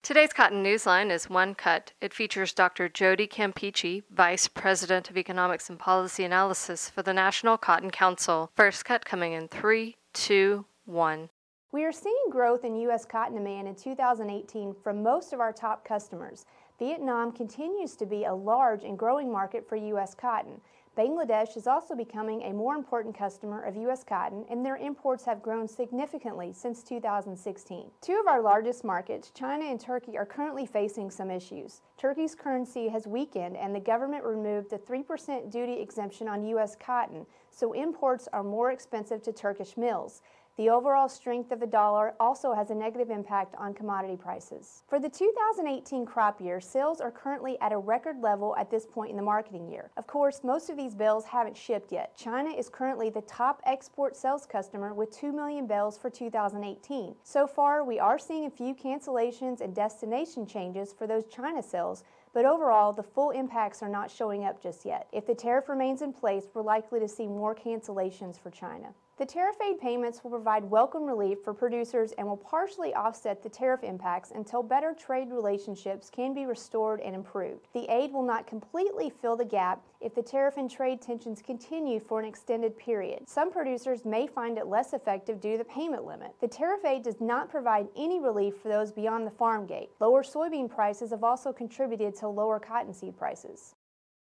Today's Cotton Newsline is One Cut. It features Dr. Jody Campeachy, Vice President of Economics and Policy Analysis for the National Cotton Council. First cut coming in 3, 2, 1. We are seeing growth in U.S. cotton demand in 2018 from most of our top customers. Vietnam continues to be a large and growing market for U.S. cotton. Bangladesh is also becoming a more important customer of U.S. cotton, and their imports have grown significantly since 2016. Two of our largest markets, China and Turkey, are currently facing some issues. Turkey's currency has weakened, and the government removed the 3% duty exemption on U.S. cotton, so imports are more expensive to Turkish mills. The overall strength of the dollar also has a negative impact on commodity prices. For the 2018 crop year, sales are currently at a record level at this point in the marketing year. Of course, most of these bales haven't shipped yet. China is currently the top export sales customer with 2 million bales for 2018. So far, we are seeing a few cancellations and destination changes for those China sales, but overall, the full impacts are not showing up just yet. If the tariff remains in place, we're likely to see more cancellations for China. The tariff aid payments will provide welcome relief for producers and will partially offset the tariff impacts until better trade relationships can be restored and improved. The aid will not completely fill the gap if the tariff and trade tensions continue for an extended period. Some producers may find it less effective due to the payment limit. The tariff aid does not provide any relief for those beyond the farm gate. Lower soybean prices have also contributed to lower cottonseed prices.